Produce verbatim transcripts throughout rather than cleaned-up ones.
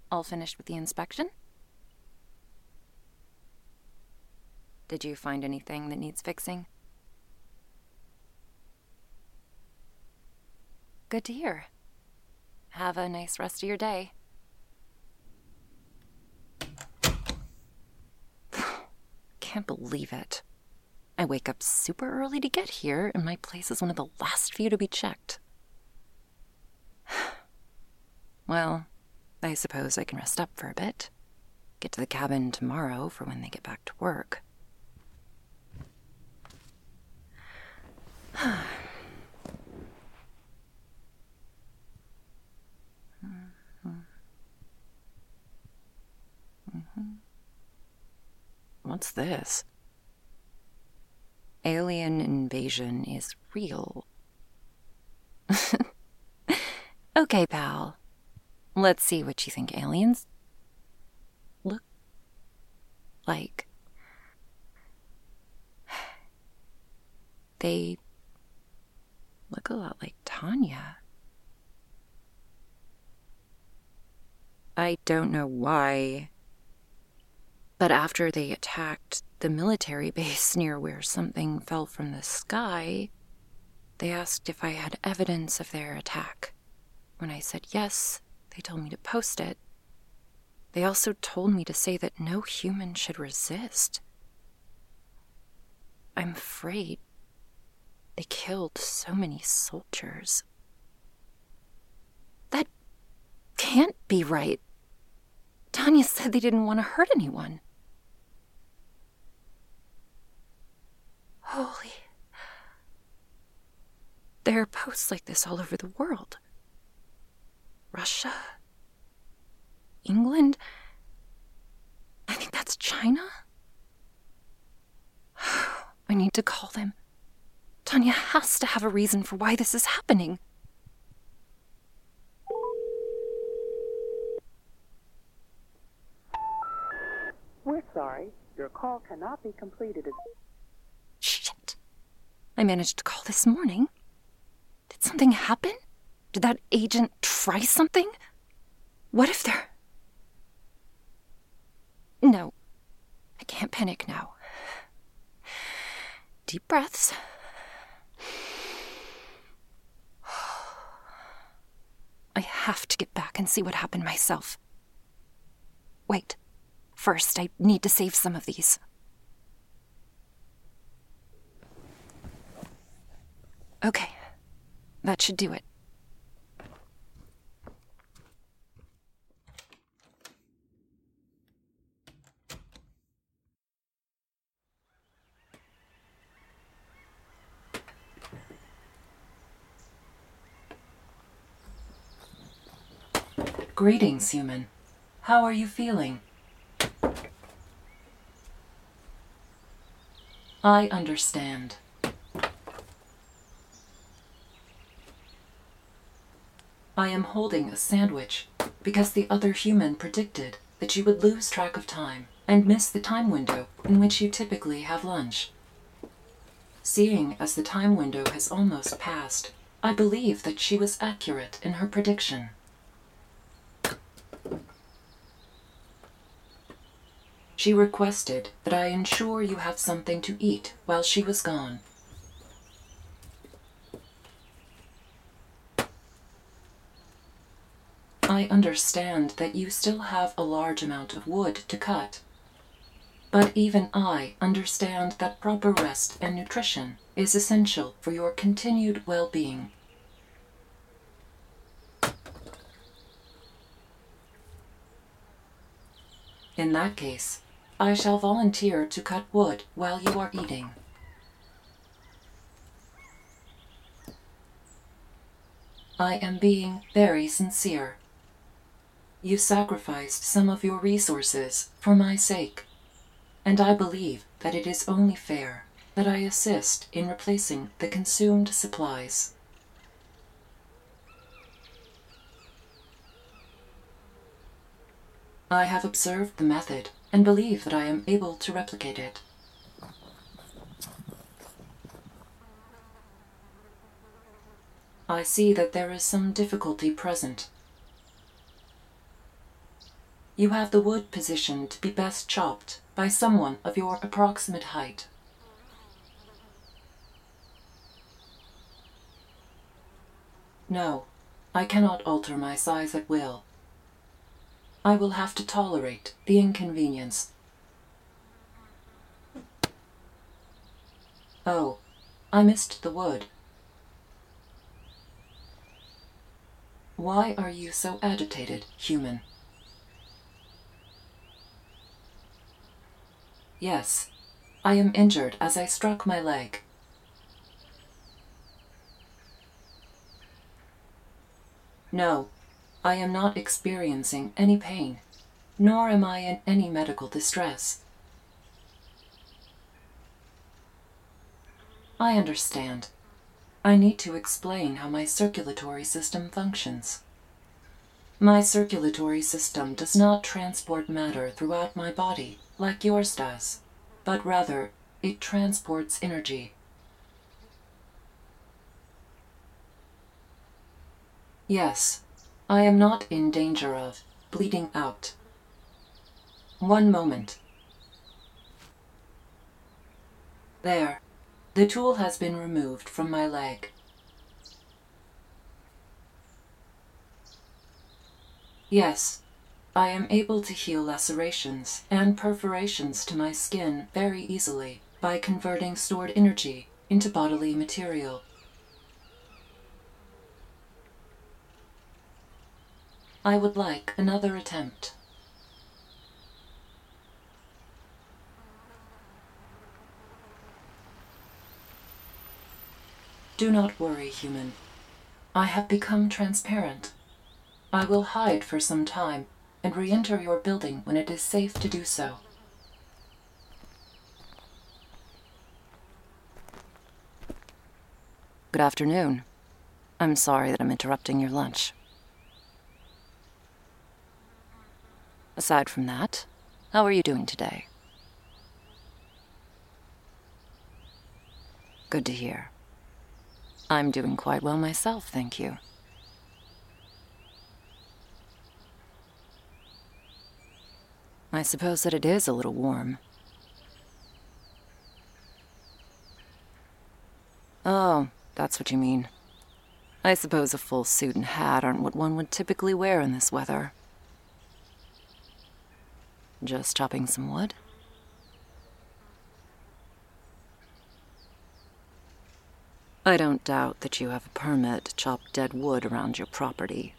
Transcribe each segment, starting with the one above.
All finished with the inspection? Did you find anything that needs fixing? Good to hear. Have a nice rest of your day. Can't believe it. I wake up super early to get here, and my place is one of the last few to be checked. Well, I suppose I can rest up for a bit. Get to the cabin tomorrow for when they get back to work. What's this? Alien invasion is real. Okay, pal. Let's see what you think aliens look like. They look a lot like Tanya. I don't know why, but after they attacked the military base near where something fell from the sky, they asked if I had evidence of their attack. When I said yes, they told me to post it. They also told me to say that no human should resist. I'm afraid they killed so many soldiers. That can't be right. Tanya said they didn't want to hurt anyone. Holy. There are posts like this all over the world. Russia? England? I think that's China? I need to call them. Tanya has to have a reason for why this is happening. We're sorry. Your call cannot be completed as... Shit. I managed to call this morning. Did something happen? Did that agent try something? What if they're... No. I can't panic now. Deep breaths. I have to get back and see what happened myself. Wait. First, I need to save some of these. Okay. That should do it. Greetings, human. How are you feeling? I understand. I am holding a sandwich because the other human predicted that you would lose track of time and miss the time window in which you typically have lunch. Seeing as the time window has almost passed, I believe that she was accurate in her prediction. She requested that I ensure you have something to eat while she was gone. I understand that you still have a large amount of wood to cut. But even I understand that proper rest and nutrition is essential for your continued well-being. In that case, I shall volunteer to cut wood while you are eating. I am being very sincere. You sacrificed some of your resources for my sake, and I believe that it is only fair that I assist in replacing the consumed supplies. I have observed the method and believe that I am able to replicate it. I see that there is some difficulty present. You have the wood positioned to be best chopped by someone of your approximate height. No, I cannot alter my size at will. I will have to tolerate the inconvenience. Oh, I missed the wood. Why are you so agitated, human? Yes, I am injured as I struck my leg. No, I am not experiencing any pain, nor am I in any medical distress. I understand. I need to explain how my circulatory system functions. My circulatory system does not transport matter throughout my body like yours does, but rather it transports energy. Yes, I am not in danger of bleeding out. One moment. There. The tool has been removed from my leg. Yes, I am able to heal lacerations and perforations to my skin very easily by converting stored energy into bodily material. I would like another attempt. Do not worry, human. I have become transparent. I will hide for some time and re-enter your building when it is safe to do so. Good afternoon. I'm sorry that I'm interrupting your lunch. Aside from that, how are you doing today? Good to hear. I'm doing quite well myself, thank you. I suppose that it is a little warm. Oh, that's what you mean. I suppose a full suit and hat aren't what one would typically wear in this weather. Just chopping some wood? I don't doubt that you have a permit to chop dead wood around your property.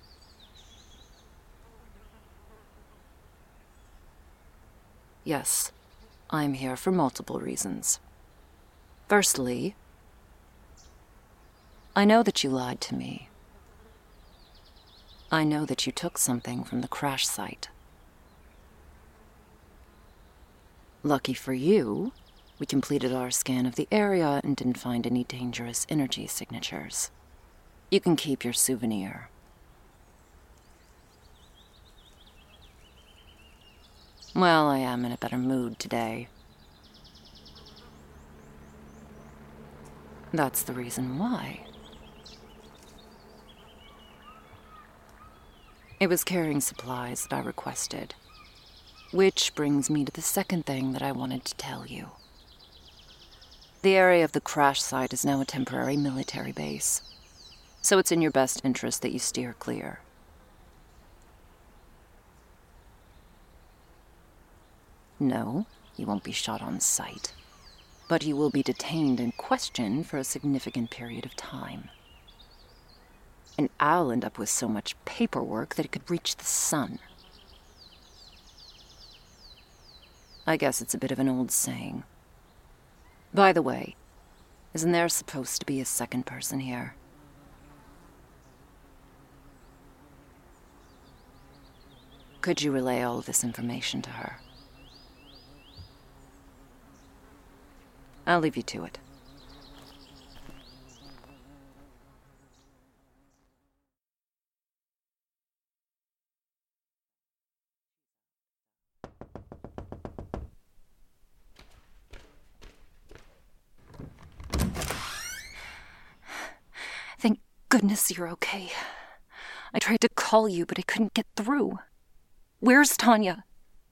Yes, I'm here for multiple reasons. Firstly, I know that you lied to me. I know that you took something from the crash site. Lucky for you, we completed our scan of the area and didn't find any dangerous energy signatures. You can keep your souvenir. Well, I am in a better mood today. That's the reason why. It was carrying supplies that I requested. Which brings me to the second thing that I wanted to tell you. The area of the crash site is now a temporary military base, so it's in your best interest that you steer clear. No, you won't be shot on sight, but you will be detained and questioned for a significant period of time. And I'll end up with so much paperwork that it could reach the sun. I guess it's a bit of an old saying. By the way, isn't there supposed to be a second person here? Could you relay all of this information to her? I'll leave you to it. Thank goodness you're okay. I tried to call you, but I couldn't get through. Where's Tanya?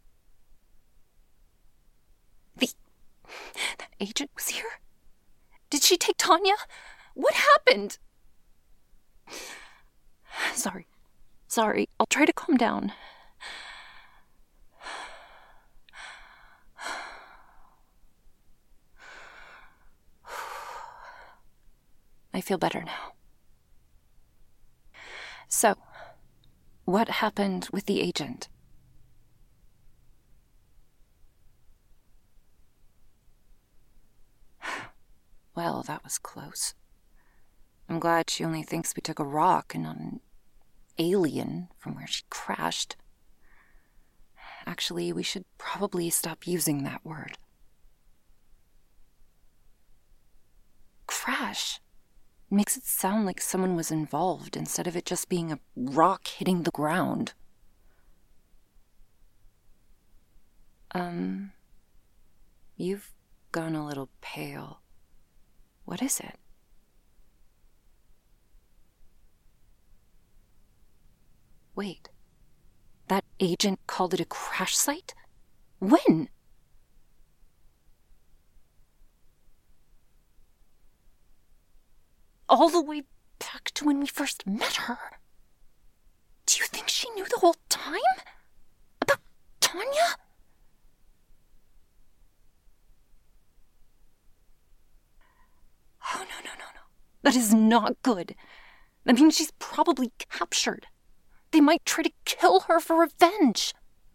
The... That agent was here? Did she take Tanya? What happened? Sorry. Sorry. I'll try to calm down. I feel better now. So, what happened with the agent? Well, that was close. I'm glad she only thinks we took a rock and not an alien from where she crashed. Actually, we should probably stop using that word. Crash makes it sound like someone was involved instead of it just being a rock hitting the ground. Um, you've gone a little pale. What is it? Wait, that agent called it a crash site? When? All the way back to when we first met her. Do you think she knew the whole time? About Tanya? Oh, no, no, no, no. That is not good. That means she's probably captured. They might try to kill her for revenge.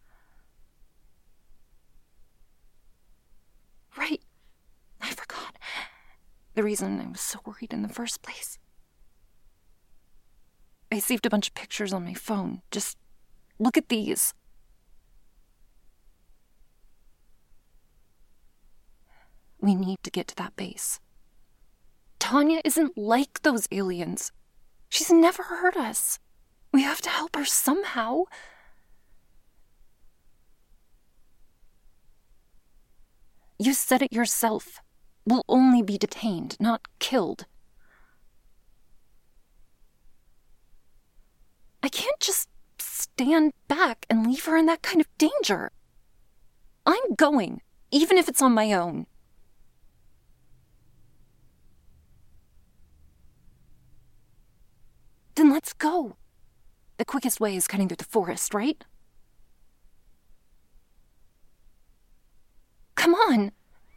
Right. I forgot. The reason I was so worried in the first place. I saved a bunch of pictures on my phone. Just look at these. We need to get to that base. Tanya isn't like those aliens. She's never hurt us. We have to help her somehow. You said it yourself. We'll only be detained, not killed. I can't just stand back and leave her in that kind of danger. I'm going, even if it's on my own. Then let's go. The quickest way is cutting through the forest, right? Come on.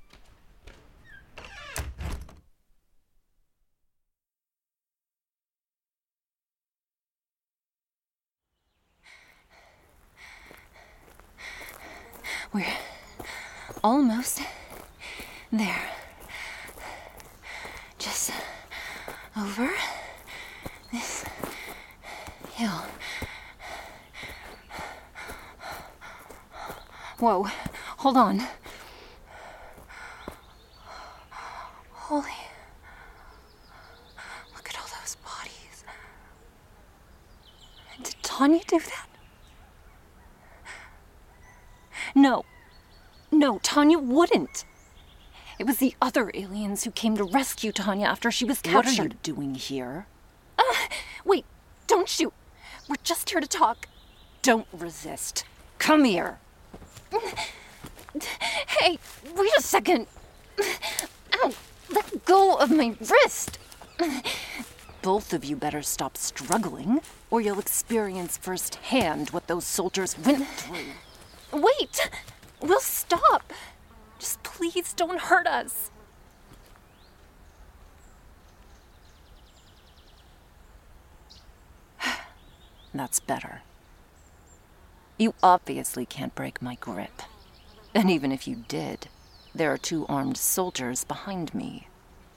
We're almost there. Just over this hill. Whoa, hold on. Holy... Look at all those bodies. Did Tanya do that? No. No, Tanya wouldn't. It was the other aliens who came to rescue Tanya after she was captured. What are you doing here? Uh, wait, don't shoot. We're just here to talk. Don't resist. Come here. Hey, wait a second. Ow, let go of my wrist. Both of you better stop struggling, or you'll experience firsthand what those soldiers went through. Wait! We'll stop. Just please don't hurt us. That's better. You obviously can't break my grip. And even if you did, there are two armed soldiers behind me.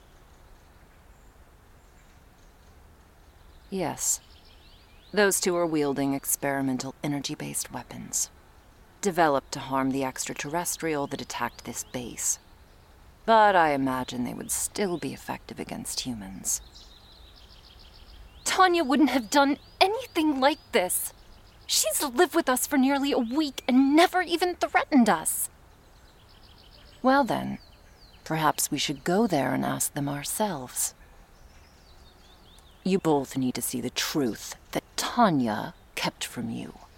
Yes, those two are wielding experimental energy-based weapons, developed to harm the extraterrestrial that attacked this base. But I imagine they would still be effective against humans. Tanya wouldn't have done anything like this. She's lived with us for nearly a week and never even threatened us. Well then, perhaps we should go there and ask them ourselves. You both need to see the truth that Tanya kept from you.